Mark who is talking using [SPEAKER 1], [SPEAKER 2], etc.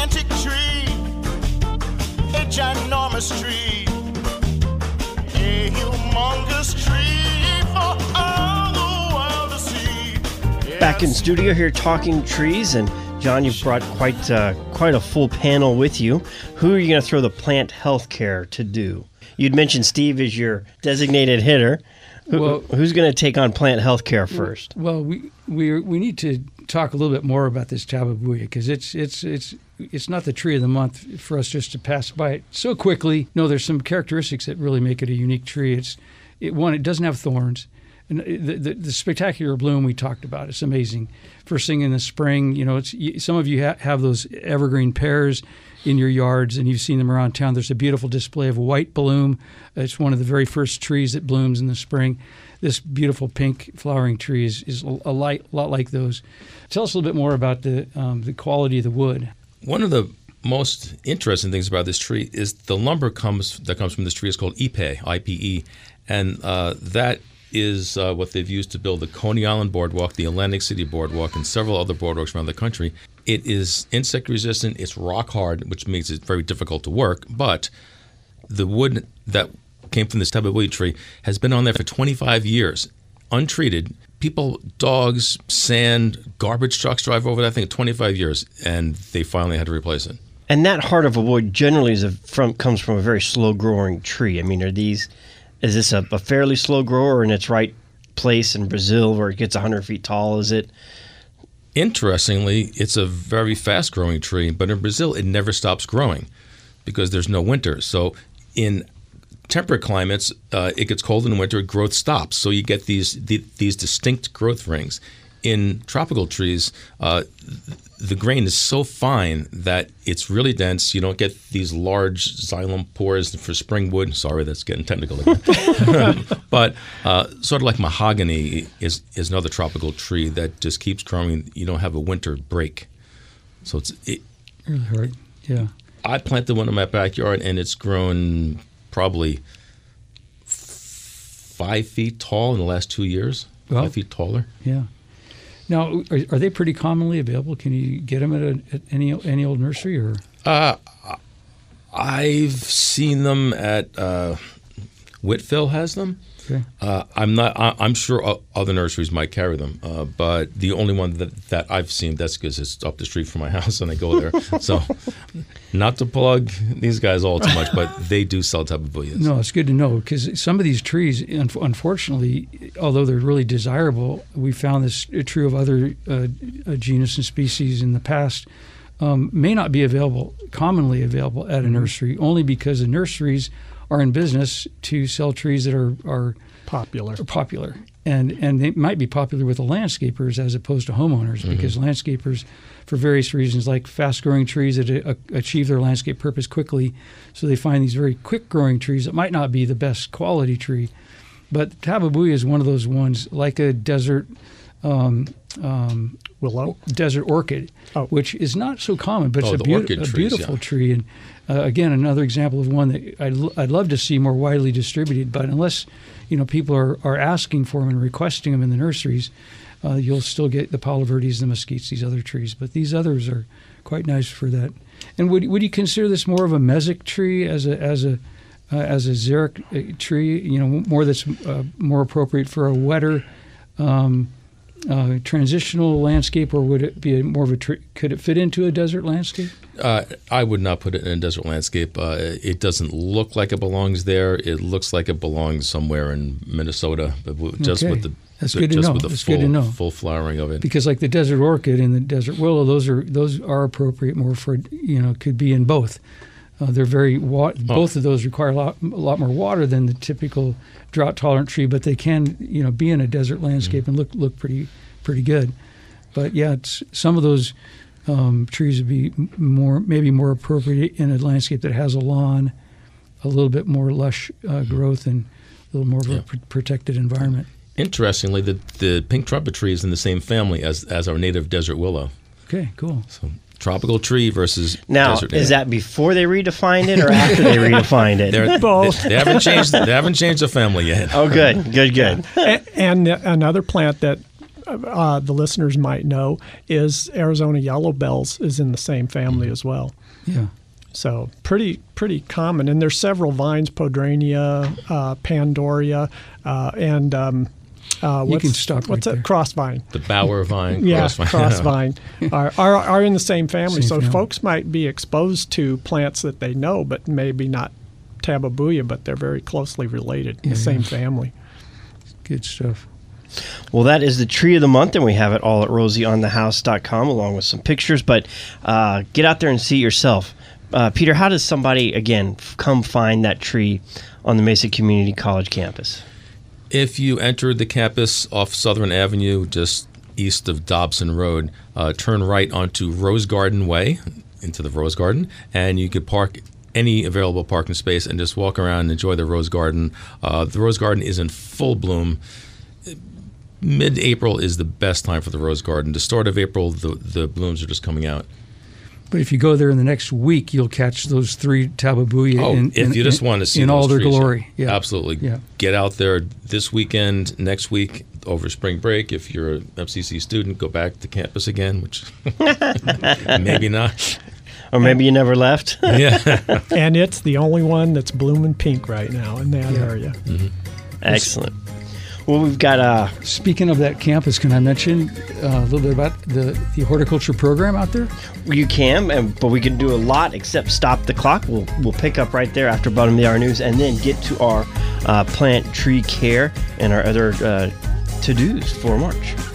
[SPEAKER 1] gigantic tree, a ginormous tree, a humongous tree for all the world to see. Yes.
[SPEAKER 2] Back in studio here talking trees, and John, you've brought quite a full panel with you. Who are you going to throw the plant health care to do? You'd mentioned Steve as your designated hitter. Who's going to take on plant health care first?
[SPEAKER 3] Well, we need to talk a little bit more about this Tabebuia, because it's not the tree of the month for us just to pass by it so quickly. No, there's some characteristics that really make it a unique tree. It doesn't have thorns. And the spectacular bloom we talked about, it's amazing. First thing in the spring, some of you have those evergreen pears in your yards, and you've seen them around town. There's a beautiful display of white bloom. It's one of the very first trees that blooms in the spring. This beautiful pink flowering tree is a lot like those. Tell us a little bit more about the quality of the wood.
[SPEAKER 4] One of the most interesting things about this tree is the lumber that comes from this tree is called Ipe, I-P-E, and that is what they've used to build the Coney Island Boardwalk, the Atlantic City Boardwalk, and several other boardwalks around the country. It is insect resistant, it's rock hard, which makes it very difficult to work, but the wood that came from this Tabebuia tree has been on there for 25 years, untreated. People, dogs, sand, garbage trucks drive over that thing 25 years, and they finally had to replace it.
[SPEAKER 2] And that heart of a wood generally comes from a very slow-growing tree. I mean, is this a fairly slow grower in its right place in Brazil where it gets 100 feet tall? Is it?
[SPEAKER 4] Interestingly, it's a very fast-growing tree, but in Brazil, it never stops growing because there's no winter. So in temperate climates, it gets cold in winter, growth stops. So you get these distinct growth rings. In tropical trees, the grain is so fine that it's really dense. You don't get these large xylem pores for spring wood. Sorry, that's getting technical again. But sort of like mahogany is another tropical tree that just keeps growing. You don't have a winter break. So it's
[SPEAKER 3] really hard. Yeah.
[SPEAKER 4] I planted one in my backyard, and it's grown probably 5 feet tall in the last 2 years.
[SPEAKER 3] Well,
[SPEAKER 4] 5 feet taller.
[SPEAKER 3] Yeah. Now, are they pretty commonly available? Can you get them at any old nursery? Or
[SPEAKER 4] I've seen them at Whitfill has them.
[SPEAKER 3] Okay.
[SPEAKER 4] I'm sure other nurseries might carry them, but the only one that I've seen, that's because it's up the street from my house and I go there. So, not to plug these guys all too much, but they do sell Tabebuias.
[SPEAKER 3] No, it's good to know, because some of these trees, unfortunately, although they're really desirable, we found this true of other genus and species in the past, may not be commonly available at a nursery, only because the nurseries are in business to sell trees that are popular. And they might be popular with the landscapers as opposed to homeowners, because landscapers, for various reasons, like fast-growing trees that achieve their landscape purpose quickly, so they find these very quick-growing trees that might not be the best quality tree. But Tabebuia is one of those ones, like a desert
[SPEAKER 5] willow,
[SPEAKER 3] desert orchid, which is not so common, but it's a beautiful tree. And again, another example of one that I'd love to see more widely distributed. But unless people are asking for them and requesting them in the nurseries, you'll still get the Palo Verdes, the mesquites, these other trees. But these others are quite nice for that. And would you consider this more of a mesic tree as a xeric tree? More that's more appropriate for a wetter transitional landscape, or would it be more of a could it fit into a desert landscape?
[SPEAKER 4] I would not put it in a desert landscape. It doesn't look like it belongs there. It looks like it belongs somewhere in Minnesota, just with the full flowering of it.
[SPEAKER 3] Because like the desert orchid and the desert willow, those are appropriate more for could be in both. They're very both of those require a lot more water than the typical drought tolerant tree, but they can be in a desert landscape and look pretty good. But yeah, some of those trees would be maybe more appropriate in a landscape that has a lawn, a little bit more lush growth, and a little more of a protected environment.
[SPEAKER 4] Interestingly, the pink trumpet tree is in the same family as our native desert willow.
[SPEAKER 3] Okay, cool.
[SPEAKER 4] So tropical tree versus
[SPEAKER 2] now,
[SPEAKER 4] desert.
[SPEAKER 2] Is that before they redefined it or after they redefined it?
[SPEAKER 5] Both.
[SPEAKER 4] They haven't changed the family yet.
[SPEAKER 2] Oh, good.
[SPEAKER 5] And another plant that the listeners might know is Arizona yellow bells is in the same family as well.
[SPEAKER 3] Yeah.
[SPEAKER 5] So pretty common. And there's several vines, Podrania, Pandoria, and
[SPEAKER 3] you can stop
[SPEAKER 5] what's
[SPEAKER 3] right
[SPEAKER 5] that?
[SPEAKER 3] there.
[SPEAKER 5] Crossvine.
[SPEAKER 4] The Bower vine,
[SPEAKER 5] Yeah,
[SPEAKER 4] crossvine.
[SPEAKER 5] crossvine are in the same family.
[SPEAKER 3] Same
[SPEAKER 5] So
[SPEAKER 3] family.
[SPEAKER 5] folks might be exposed to plants that they know, but maybe not Tabebuia, but they're very closely related, the same family.
[SPEAKER 3] Good stuff.
[SPEAKER 2] Well, that is the tree of the month, and we have it all at rosieonthehouse.com along with some pictures. But get out there and see it yourself. Peter, how does somebody, again, come find that tree on the Mesa Community College campus?
[SPEAKER 4] If you enter the campus off Southern Avenue, just east of Dobson Road, turn right onto Rose Garden Way, into the Rose Garden, and you could park any available parking space and just walk around and enjoy the Rose Garden. The Rose Garden is in full bloom. Mid-April is the best time for the Rose Garden. The start of April, the blooms are just coming out.
[SPEAKER 3] But if you go there in the next week, you'll catch those 3 Tabebuia
[SPEAKER 4] if you just want to see
[SPEAKER 3] in
[SPEAKER 4] those
[SPEAKER 3] all their
[SPEAKER 4] trees,
[SPEAKER 3] glory. Yeah.
[SPEAKER 4] Absolutely.
[SPEAKER 3] Yeah.
[SPEAKER 4] Get out there this weekend, next week, over spring break. If you're an FCC student, go back to campus again, which maybe not.
[SPEAKER 2] Or maybe you never left?
[SPEAKER 4] Yeah.
[SPEAKER 5] And it's the only one that's blooming pink right now in that area.
[SPEAKER 4] Mm-hmm.
[SPEAKER 2] Excellent. Well, we've got
[SPEAKER 3] Speaking of that campus, can I mention a little bit about the horticulture program out there?
[SPEAKER 2] you can, but we can do a lot except stop the clock. We'll pick up right there after bottom of the hour news, and then get to our plant tree care and our other to-dos for March.